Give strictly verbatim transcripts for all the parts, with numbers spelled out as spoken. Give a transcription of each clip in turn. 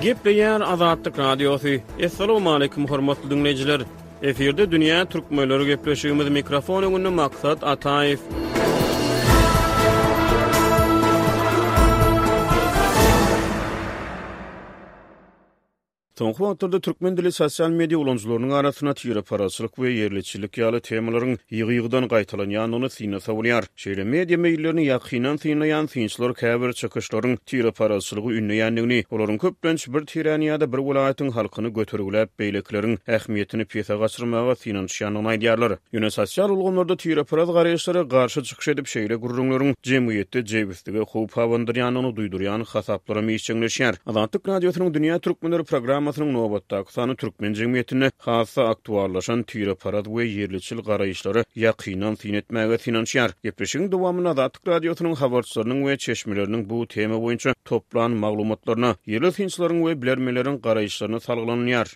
Gepleýär Azatlyk Radiosu. Assalamu alaykum hormatly dinleyijiler. Eferde dünýä türkmenleri gepleşigimiz mikrofon öňünde maksat Ataýew. Soňky wagtlarda türkmen dili sosial media ulanjylarynyň arasyna tire paraçylyk we yerliçilik ýaly temalaryň ýygy-ýygydan gaýtalanýanyny syna sawulýar. Şeýle media meýillerini ýakynan synaýan synçylar käbir çykyşlaryň tire paraçylygy ünleýändigini, olaryň köplenç bir tiraniyada bir welaýatyň halkyny götürgüläp beýlekleriň ähmiýetini pesa gaçyrmaga synanýanyny aýdýarlar. Ýöne sosial ulgamlarda tire paraz garaýşlary garşy çykyş edip şeýle gurrunlaryň jemgyýetde jebistigi howp hawandyrýanyny duýdurýan hasaplara meýişçiňleşýär. Azatlyk Radiosynyň dünýä türkmenleri programmasynyň nobatdaky sany türkmen jemgyýetine hassa aktuallaşan tire paraz we yerliçil garaýşlary ýakynan synetmäge synanýar. Gepleşigiň dowamyna Azatlyk Radiosynyň habarçylarynyň we çeşmeleriniň bu tema boýunça toplan maglumatlaryna, yerli synçylaryň we bilermeleriň garaýşlaryna salgylanyýar.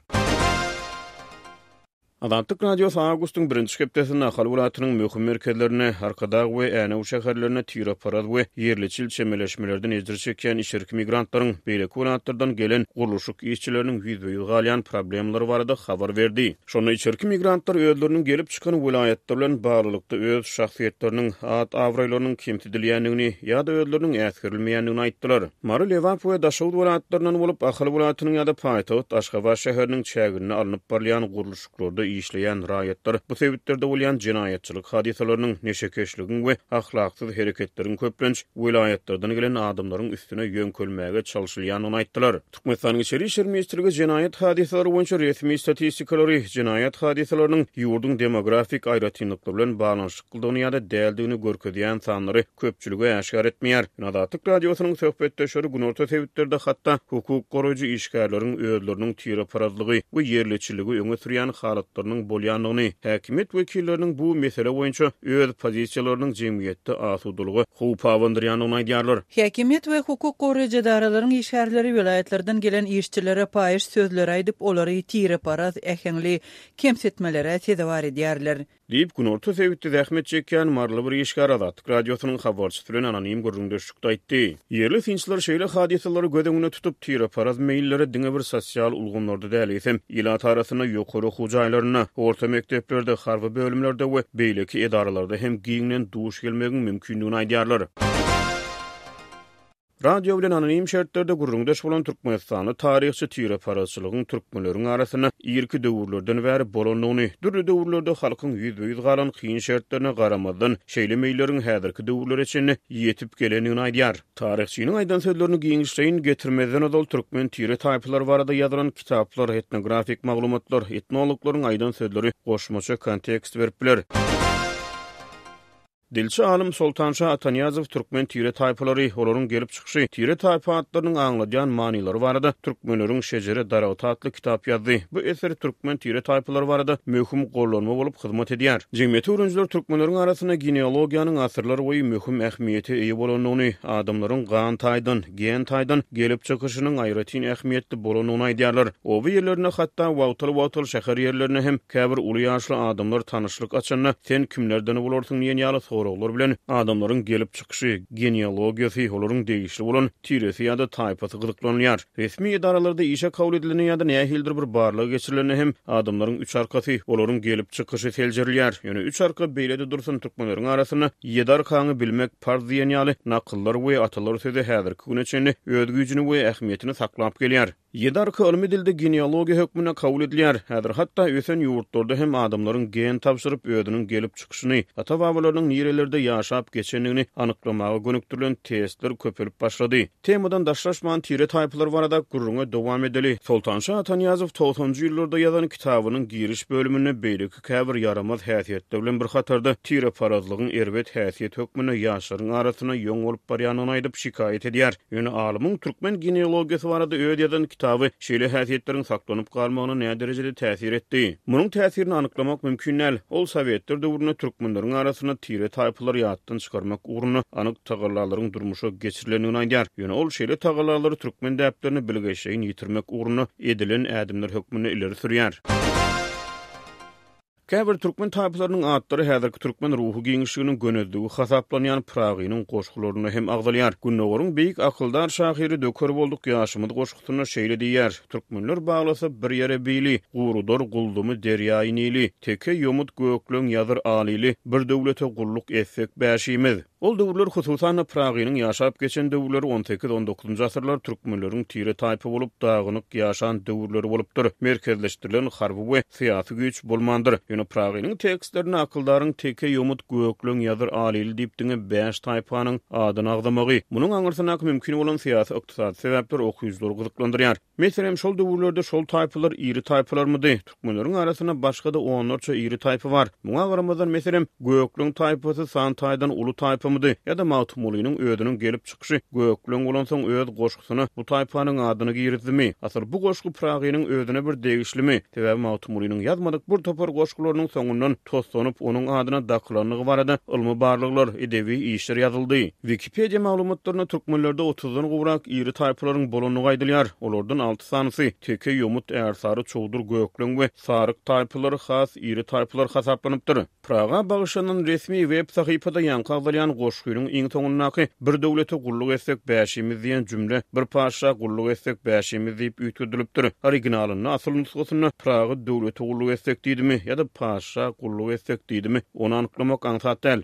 Azatlyk Radiosu awgustyň birinji hepdesinde Ahal welaýatynyň möhüm merkezlerine, Arkadag we Änew şäherlerine tire paraz we yerliçil çemeleşmelerden ejder çeken işerki migrantlaryň beýleki welaýatlardan gelen guruluşyk işçileriniň ýüzbeýil galýan problemleri barada habar berdi. Şonu işerki migrantlar özleriniň gelip çykan welaýatlar bilen baglykda öz şahsiýetleriniň at awraýlarynyň kemtidilýändigini ýa-da özleriniň äskirilmeýändigini aýtdylar. Mary Lewap we Daşawut welaýatlarynyň bolup Ahal welaýatynyň ýa-da paýtagyt Aşgabat şäheriniň çägine alınıp barýan guruluşyklarda işleyen raýatlar bu sebäplerde bolýan jinaýatçylyk hadisalarynyň neşekeşligin we ahlaksyz hereketleriň köplenç welaýatlardan gelen adamlaryň üstüne ýönkölmäge çalyşylýanyny aýtdylar. Türkmenistanyň içeri işler ministrligi jinaýat hadisalary boýunça resmi statistikalary jinaýat hadisalarynyň ýurdun demografik aýratynlyklary bilen baglanyşyk kıldygyny ýa-da däldigini görkezýän sanlary köpçüligi aşkar etmeýär. Azatlyk Radiosynyň söhbetdeşleri günorta sebäplerde hatda hukuk goraýjy işgärleriň özleriniň tire parazlygy we yerliçiligi öňe sürýän halatlar bolýanlygyny, häkimet wekilleriniň bu mesele boýunça öz pozisiýalarynyň jemgyýetde asudulygy howp hawandyrýanyny aýdýarlar. Häkimet we hukuk goraýjy idararynyň işgärleri welaýatlardan gelen işçilere paýyş sözler aýdyp olary tire paraz ähengli kemsetmelere tedawar edýärler. Diýip günorta sebäpde zähmet çekýän marly bir işgär Azatlyk Radiosynyň habarçysy bilen anonim gurrundaşlykda aýtdy. Yerli synçylar şeýle hadisalary göz tutup tire paraz meýilleri diňe bir sosial ulgamlarda däl etsem, ýylat arasyna ýokary hujaýlaryna, orta mekteplerde, harby bölümlerde we beýleki edaralarda hem giňden duş gelmegiň mümkinligini aýdýarlar. Radio bilen anonim şertlerde gurrundaş bolan Türkmenistany taryhçy tire parazçylygyň türkmenleriň arasyna ýerki döwürlerden bäri bolanlygyny, dürli döwürlerde halkyň ýüzbe-ýüz galan kyn şertlerine garamazdan şeýle meýilleriň häzirki döwürler içinde ýetip gelenigini aýdýar. Taryhçynyň aýdan sözlerini giňişleýin getirmeden odal türkmen tire taýpalary barada ýazylan kitaplar, etnografik maglumatlar, etnologlaryň aýdan sözleri goşmaça kontekst beripler. Dilçi alim Soltanşa Ataniýazow türkmen tire taýpalary olaryň gelip çykyşy, tire taýpa atlarynyň aňladýan manylary barada türkmenleriň şejere darawat atly kitap ýazdy. Bu eser türkmen tire taýpalary barada möhüm gollanma bolup hyzmat edýär. Jemgyýet öwrenjiler türkmenleriň arasyna genealogiýanyň asyrlar boýy möhüm ähmiýeti eýe bolanyny, adamlaryň gan taýdan, gen taýdan gelip çykyşynyň aýratyn ähmiýetli bolanyny aýdýarlar. O ýerlerine hatda wagtly-wagtly şäher ýerlerine hem käbir uly ýaşly adamlar tanyşlyk açanna sen kimlerden bolarsyň diýen ýaly Olar bilen adamlaryň gelip çykyşy, genealogiýasy, olaryň değişli bolan tiresi ýa-da taýpasy gyzyklanýar. Resmi idaralarda işe kabul edileni ýa-da nähildir bir barlygy geçirileni hem adamlaryň üç arkasy, olaryň gelip çykyşy seljerilýär. Ýöne üç arka beýlede dursun türkmenleriň arasyna ýedi arkany bilmek farz diýen ýaly nakyllar we atalar sözi häzirki güne çenli öz güýjüni we ähmiýetini saklap gelýär. Ýedi arka ilmi dilde genealogiýa hökmüne kabul edilýär. Häzir hatda ösen ýurtlarda hem adamlaryň gen tapşyryp özüniň gelip çykyşyny, ata-babalarynyň nirelerde ýaşap geçenligini anyklamaga gönüktirilen testler köpelip başlady. Temadan daşlaşman tire taýpalary barada gurrunga dowam edeli. Soltanşa Ataniýazow togsonjy ýyllarda ýazan kitabynyň giriş bölümine beýleki käbir yaramaz häsiýetler bilen bir hatarda tire parazlygyň erbet häsiýet hökmüne ýaşlaryň arasyna ýöň bolup barýanyny aýdyp şikaýet edýär. Ýöne alymyň türkmen genealogiýasy barada öýt ýazan kitaby şeýle häsiýetleriň saklanyp galmagyna näme derejede täsir etdi? Munyň täsirini anyklamak mümkin näl. Ol Sowetler döwründe türkmenleriň arasyna tire taýpalary ýatdan çykarmak ugruna anyk tagalalaryň durmuşa geçirilenini aýdýar. Ýöne ol şeýle tagallalary türkmen däplerini bilgeşeýin ýitirmek ugruna edilen ädimler hökmüne ileri sürýär. Käbir türkmen taýpalarynyň adlary häzirki türkmen ruhu giňişliginiň gönüldügi hasaplanýan Pragynyň goşgularyny hem agdalýar. Günnogaryň beýik akyldar şahyry dökür bolduk ýaşymyz goşgusyna şeýle diýýär. Türkmenler baglasa bir ýere bili, gurudor guldumy derýaý nili, teke ýomut göklüň ýazyr alili, bir döwlete gulluk etsek bäşimiz. Ol döwürler hususan Pragynyň ýaşap geçen döwürleri on sekiz on dokuzunçy asyrlar türkmenleriň tire taýpy bolup dagynyk ýaşan döwürleri bolupdyr. Merkezleşdirilen harby we syýasy güç bolmandyr. Ýöne Pragynyň tekstlerini akyldaryň teke ýomut göklüň ýazyr alili diýip diňe beş taýpanyň adyny agdamagy. Munyň aňyrsyna mümkin bolan syýasy ykdysady sebäpler okuýjylar gyzyklandyrýar. Meselem şol döwürlerde şol taýpylar iri taýpylarmydy? Türkmenleriň arasyna başga da onlarça iri taýpy bar. Muňa garamazdan meselem göklüň taýpasy Santaýdan ulu taýpy ya da Mawtumulynyň ödünün gelip çykyşy göklüň bolan soň öd goşgusyna bu taýpanyň adyny girdimi? Asyr bu goşgu Pragynyň ödüne bir degişlimi? Sebäbi Mawtumulynyň ýazmadyk bir topar goşgularynyň soňundan toslanyp onuň adyna daklanygy barada ilmi barlyklar edebi işler ýazyldy. Wikipedia maglumatlaryna türkmenlerde otuzdan gowrak iri taýpalaryň bolanyny aýdylýar. Olardan alty sanysy teke ýomut ärsary çowdur göklüň we saryk taýpalary has iri taýpalar hasaplanıpdyr. Praga bagyşanyň resmi web sahypasynda ýankaýdylýan goşguýynyň iň soňundaky bir döwlete gulluk etsek bäşimiz diýen jümle bir paşa gulluk etsek bäşimiz diýip üýtüldüripdir. Originalyny asyl nusgasyny Praga döwlete gulluk etsek diýdimi ýa-da paşa gulluk etsek diýdimi onu anyklamak aňsat däl.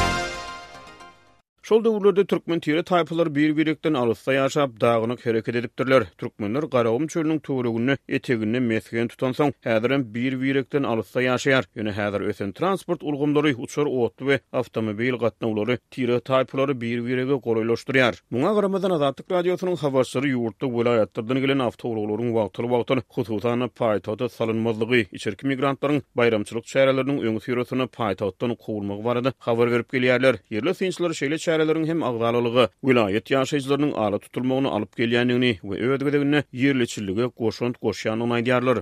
Şol döwürlerde türkmen tire taýpalary bir-birekden alysda ýaşap dagynyk hereket edipdirler. Türkmenler Garawum çölüniň töweregini etegini mesgen tutan soň häzirem bir-birekden alysda ýaşaýar. Ýöne häzir ösen transport ulgamlary, uçar ot we awtomobil gatnawlary tire taýpalary bir-birege goraýlaşdyrýar. Muňa garamazdan Azatlyk radiosynyň habarçylary ýurtda vilayatlardan gelen awtowraglaryň wagtly-wagtly hususan paýtagda salynmazlygy, içerki migrantlaryň bayramçylyk şäherleriniň öňü sürüsini paýtagdan gowulmagy barada habar berip gelýärler. Yerli synçylar şeýle şäherleriň hem agdalylygy, vilayet ýaşaýjylarynyň ala tutulmagyny alyp gelýändigini we ödegedegine yerliçillige goşunt goşýanyny aýdýarlar.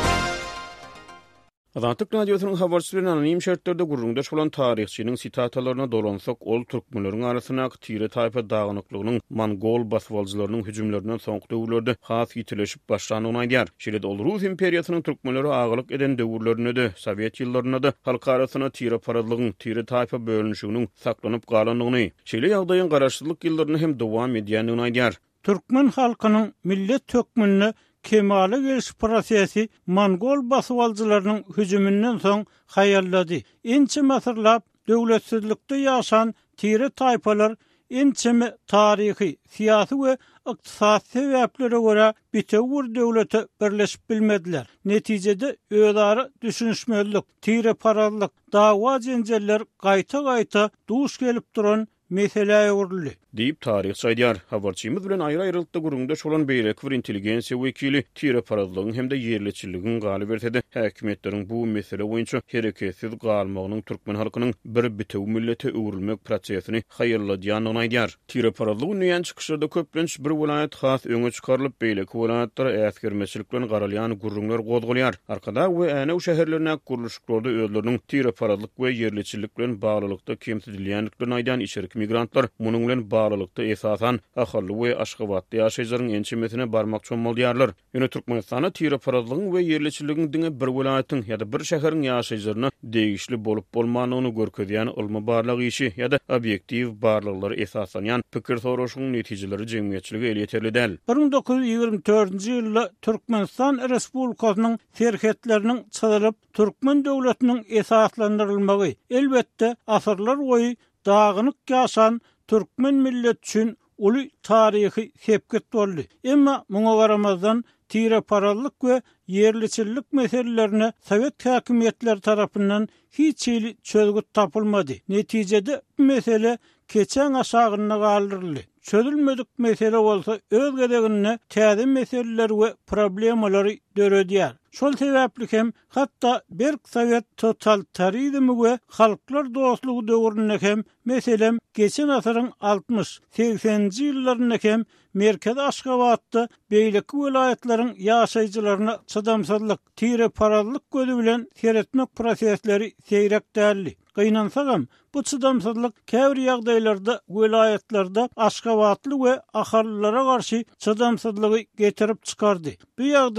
Azatlyk radiosynyň habarçylaryň anonim şertlerde gurrundaş bolan taryhçynyň sitatalarına dolansak, ol türkmenleriň arasyna tire taýpa dagynyklygynyn Mongol baswalçylarynyň hüjümlerinden soňky döwürlerde has ýitileşip başlanyny aýdýar. Şeýle ol Rus imperiýasynyň türkmenleri agylyk eden döwürlerine de, Sowet ýyllaryna da halk arasyna tire paradlygyň, tire taýpa bölünüşiginiň saklanyp galandygyny, şeýle ýagdaýyň garaşdyrlyk ýyllaryny hem dowam edýändigini aýdýar. Türkmen halkynyň millet tökmenine kemale geliş prosesi Mongol baswalçylarynyň hüjümünden soň haýallady. Inçe masyrlap döwletsizlikde ýaşan tire taýpalar inçeme taryhy, syýasy we ykdysady sebäplere görä bitewür döwlete birleşip bilmediler. Netijede öýdary düşünüşmezlik, tire paradlyk, dawa jenjeller gaýta-gaýta duş gelip duran mesele uğurlu. Deyip tarihçi aýdýar. Habarçymyz bilen aýry-aýrylykda gurrundaş bolan beýleki bir intelligensiýa wekili tire paradlygyň hem de yerliçiligiň galy bersede häkimetleriň bu mesele boýunça hereketsiz galmagynyň türkmen halkynyň bir bitew millete öwrülmek prosesini haýyrladýanyny aýdýar. Tire paradlygy näýän çykyşlarda köplenç bir vilayet has öňe çykarylyp beýleki vilayatlara äsgermeçilik bilen garalýan gurrunlar gozgulýar. Arkada we äne şu şäherlerine guruluşlarda özleriniň tire paradlyk we yerliçilik bilen baglylykda kemsidilýänliklerini aýdan içerki migrantlar munyň bilen baglylykda esasan ahally we aşgabatly ýaşaýjylaryň ençemesine barmak çommalýarlar. Ýöne Türkmenistana tire paradlygyň we yerliçiligiň diňe bir vilayatyň ýa-da bir şäheriň ýaşaýjylaryna degişli bolup bolmanyny görkezýän ilmi barlyk işi ýa-da obyektiw barlyklary esasanýan pikir soraşynyň netijeleri jemgyýetçiligi el ýeterli däl. bir min dokuz ýüz ýygrimi dördünçi ýylda Türkmenistan Respublikasynyň serhetleriniň çyzylyp türkmen döwletiniň esaslandyrylmagy elbetde asyrlar boýy dagynyk ýaşan türkmen millet üçin uly taryhy sepket boldy. Emma muňa garamazdan tire paradlyk we yerliçilik meselelerine Sowet häkimetleri tarapyndan hiç ýyly çözgüt tapylmady. Netijede bu mesele keçen aşagyna galdyryldy. Çözülmedik mesele bolsa öz gedegine täze meseleler we problemalary döredýär. Şol sebäpli hem hatda Berk Sowet totalitarizmi we halklar dostlugy döwründe hem meselem geçen asyryň altmış seksenji ýyllaryna hem Merkez Aşgabatda beýleki vilayetlaryň ýaşaýjylaryna çydamsazlyk, tire paradlyk gözü bilen seretmek prosesleri seýrek däldi. Gynansaňam bu çydamsazlyk käbir ýagdaýlarda vilayetlarda aşgabatly we ahallara garşy çydamsazlygy getirip çykardy. Bu ýagdaý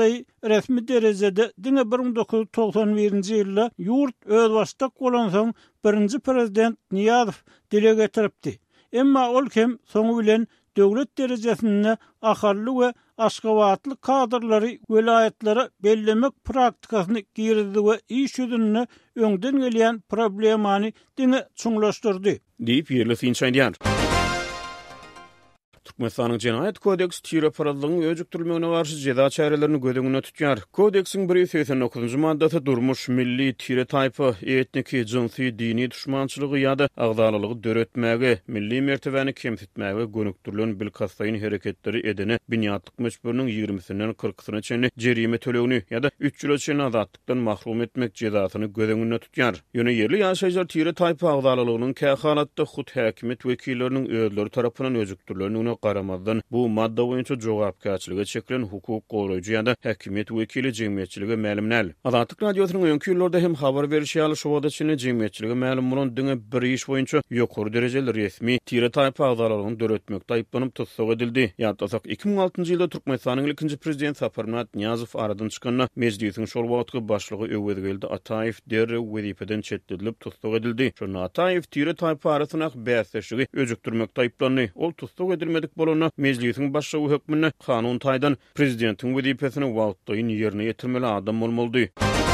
resmi derejede diňe bir bin dokuz yüz togson birinji ýylda ýurt öz başda bolan soň birinji prezident Niýazow dile getiripdi. Emma ol hem soňu bilen döwlet derejesinde ahally we aşgabatly kadrlary welaýatlary bellemek praktikasyny girdi we iş ýüzüne öňden gelýän problemany diňe çuňlaşdyrdy. Diýip ýerli finçaýdýar. Türkmenistanyň Jenaýat kodeksi tire paralygyny öjükdirmegine garşy jeda çärelerini gödüňüne tutýar. Kodeksiň bir yüz seksen dokuzunjy maddasy durmuş, milli, tire taýpa, etniki, jinsy, dini düşmançylygy ýa-da agdalylygy döretmäge, milli mertebäni kemsitmäge gönükdirilen bilkastaýyn hereketleri edene binýatlyk meçburnyň ýigrimisinden kırksyna çenli jerime tölegini ýa-da üç ýyla çenli azatlykdan mahrum etmek jedasyny gödüňüne tutýar. Ýöne ýerli ýaşaýjylar tire taýpa agdalylygynyň kähalatda hut häkimet wekilleriniň özleri tarapyndan öjükdirilenine garamazdan bu madda boýunça jogapkärçiligi çekilen hukuk goraýjy ýa-da häkimet wekili jemgyýetçiligi mälimnäl. Azatlyk radiosynyň öňki ýyllarda hem habar berişýäli şowada çyny jemgyýetçiligi mälim bolan diňe bir iş boýunça ýokary derejeli resmi tire taýpa agdalaryny döretmekde aýplanyp tutsak edildi. Ýa-da iki bin altıncy ýylda Türkmenistanyň ilkinji prezident Saparmat Niýazow aradan çykanda mejlisiň şol wagtky başlygy Öwedgeldi Ataýew derre wezipeden çetdirilip tutsak edildi. Şonu Ataýew tire taýpa arasyna bäsleşigi öjükdirmekde aýplandy. Ol tutsak edilmedi bolana mejlisiň başlygy hökmüne kanun taýdan prezidentiň wezipesini wagtdaýyn ýerine ýetirmeli adam bolmaly.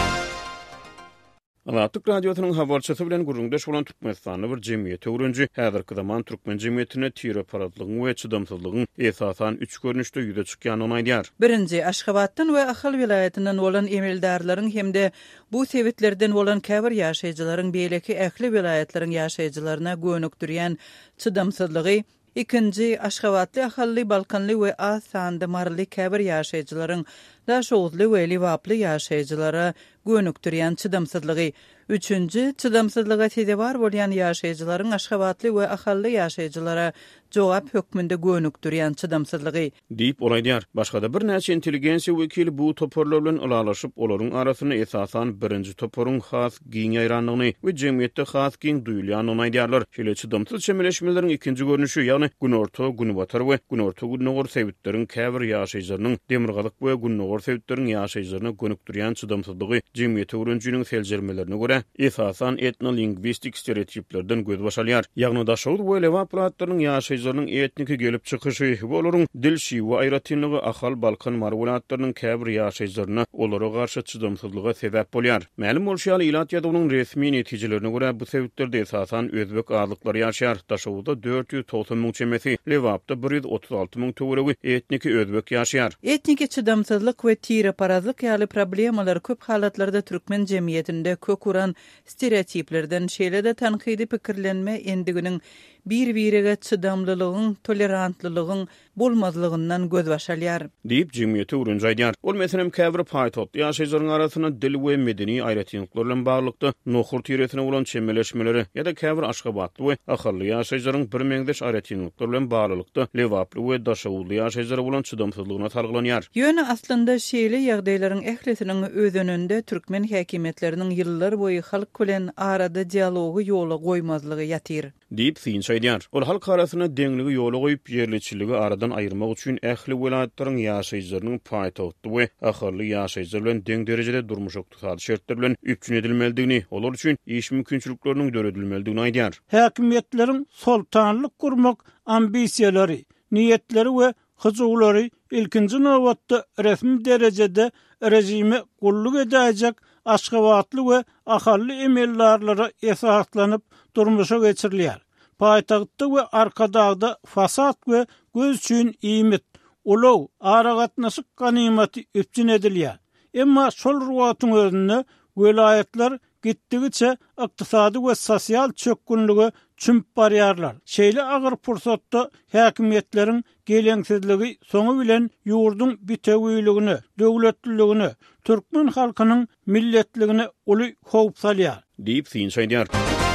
Azatlyk radiosynyň habarçysy bilen gurrundaş bolan Türkmenistanyň bir jemgyýeti öwrenji häzirki zaman türkmen jemgyýetine tire paratlygyň we çydamsızlygyň esasan üç görnüşde ýüze çykýanyny aýdýar. Birinji, Aşgabatdan we Ahal vilayatynyň bolan emeldarlaryň hemde bu sebitlerden bolan käbir ýaşaýjylaryň beýleki ähli vilayatlaryň ýaşaýjylaryna gönükdirýän çydamsızlygy. İkinci, Aşgabatly, Ahally, Balkanly we az sanda marly käbir ýaşaýjylaryň daşowuzly we liwaply ýaşaýjylara gönükdirýän çydamsızlygy. Üçüncü, çydamsızlyga tedewar bolýan ýaşaýjylaryň Aşgabatly we Ahally ýaşaýjylara jogap hökmünde gönükdirýän çydamsızlygy. Diýip olaýdýar. Başga-da bir näçe intelligensiýa wekili bu toporlar bilen alalaşyp olaryň arasyny esasan birinji toporuň has giň ýaýranlygyny we jemgyýetde has giň duýulýanyny aýdýarlar. Şeýle çydamsyz çemeleşmeleriň ikinji görnüşi, ýagny günorta, günbatar we günorta günnogor sebitleriň käbir ýaşaýjylarynyň demirgalyk we günnogor sebitleriň ýaşaýjylaryna gönükdirýän çydamsızlygy jemgyýet öwrenjiniň seljermelerine görä esasan etnolingwistik stereotiplerden göz başalýar. Ýagny daşaw we lewaplatlaryň ýaşaýjylarynyň etniki gelip çykyşy we olaryň dilşi we aýratynlygy Ahal, Balkan marwulatlarynyň käbir ýaşaýjylaryna olara garşy çydamsızlyga sebäp bolýar. Mälim bolşýaly ilat ýa-da resmi netijelerine görä bu sebitlerde esasan özbek azlyklary ýaşaýar. Daşawda dört ýüz togson müň çemesi, lewapda bir ýüz otuz alty müň töweregi etniki özbek ýaşaýar. Etniki çydamsızlyk we tire parazlyk ýaly problemalar köp halatlarda türkmen jemgyýetinde kökuran stereotiplerden şeýle-de tanqidi pikirlenme endiginiň bir-birige çydamlylygyň, tolerantlylygyň bolmazlygyndan göz başalýar. Diýip jemgyýeti öwrenji aýdýar. Ol meselem käbir paýtot ýaşaýjylaryň arasyna dil we medeni aýratynlyklar bilen baglykda nohur tiretine bolan çemeleşmeleri ýa-da käbir Aşgabatly we Ahally ýaşaýjylaryň bir meňdeş aýratynlyklar bilen baglykda lewaply we daşawly ýaşaýjylara bolan çydamsızlygyna targılanýar. Ýöne aslynda şeýle ýagdaýlaryň ählisiniň özününde türkmen häkimetleriniň ýyllar boýy halk bilen arada dialogy ýola goýmazlygy ýatyr. Diýip finçaýdýar. Ol halk arasyna deňligi ýola goýup ýerliçiligi aradan aýyrmak üçin ähli welaýatlaryň ýaşaýjylarynyň paýtagty we ahally ýaşaýjylar bilen deň derejede durmuş oktusaly şertler bilen üpçün edilmeligini, olar üçin iş mümkinçilikleriniň döredilmeligini aýdýar. Häkimetleriň sultanlyk gurmak ambisiýalary, niýetleri we hyjulary ilkinji nowatda resmi derejede rejime gulluk edäjek Aşgabatly we Ahally emeldarlara esaslanyp durmuşa geçirilýär. Paýtagtda we arkadagda fasat we göz üçin iýmit, ulaw, aragatnasyk ganymaty üpçün edilýär. Emma şol ruwatyň özünde welaýatlar gitdigiçe ykdysady we sosial çökünlügi çümp barýarlar. Şeýle agyr pursatda häkimetleriň geleňsizligi soňu bilen ýurdun bitegiligini, döwletliligini, türkmen halkynyň milletligini uly howp salýar. Diýip finçaýdýar.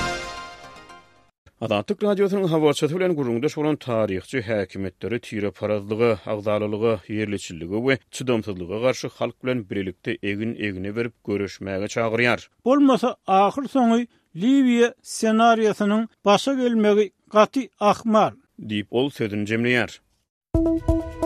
Azatlyk radiosynyň habarçysy bilen gurrundaş bolan taryhçy häkimetleri tire parazlygy, agdalylygy, ýerliçilligi we çydamsızlyga garşy halk bilen birlikde egin-egine berip görüşmäge çagyrýar. Bolmasa ahyr soňy Liwiýa senariýasynyň başa gelmegi gaty ahmal diýip ol sözüni jemleýär.